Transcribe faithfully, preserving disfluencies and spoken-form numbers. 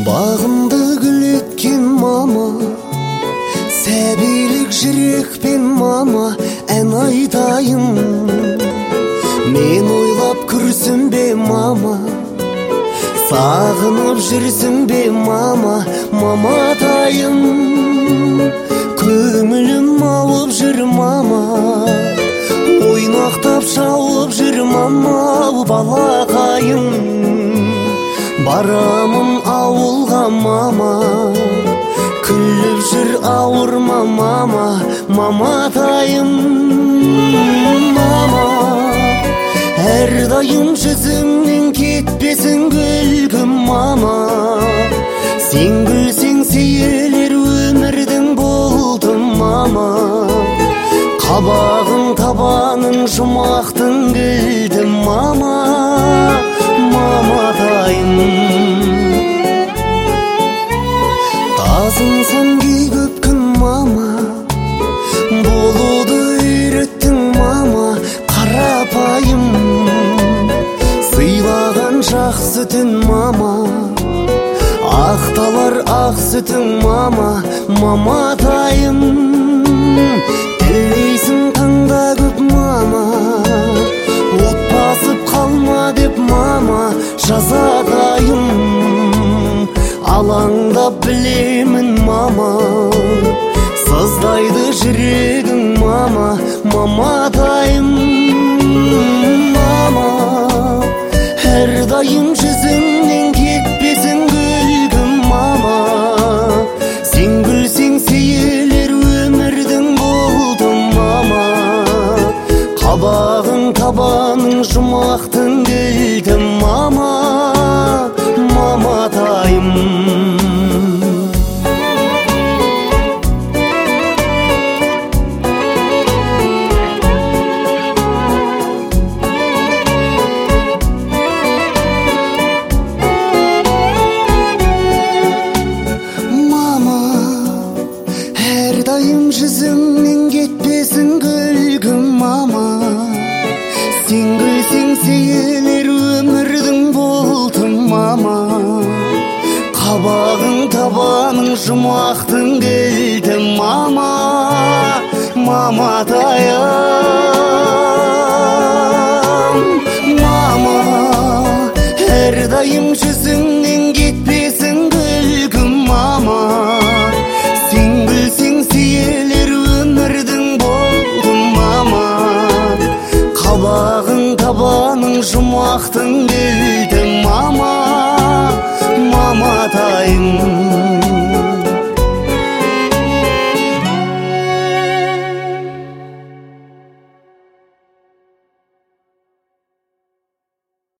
Bağımды gül etken mama, сәбилік жүрекпен мама ән айтайын. Мен ойлап күрсінбе мама, сағынып жүрсің бе мама, маматайым. Көңілім ауып жүр мама, ойнақтап шауып жүр мама, балақайым. Барамын ауылға мама, күліп жүр ауырма мама, маматайым. Мама, әрдайым жүзіңнен кетпесін күлкім мама. Сен күлсең сейілер өмірдің болдым мама. Қабағың табаның жұмақтың кілдім мама, маматайым. Тазынсың көп күн мама, болуды үйреттің мама, қарапайым. Сыйлаған жақ сүтін мама, ақталар ақ сүтің мама, маматайым. Тілейсің таңда көп мама, от басып қалма деп мама, жазатайым. Алаңдап білемін мама, сыздайды жүрегің мама, маматайым. Мама, әрдайым жүзіңнен кетпесін күлкім мама. Сен күлсең сейілер өмірдің болдым мама. Қабағың табаның жұмақтың кілтім мама, маматайым. Мама, әрдайым жүзіңнен кетпесін күлкім мама. Сен күлсең сейілер өмірдің болдым мама. Қабағың табаның жұмақтың кілтім мама, маматайым. Мама, әрдайым жүзіңнен кетпесін күлкім мама. Сен күлсең сейілер өмірдің болдым мама. Қабағың табаның жұмақтың кілтім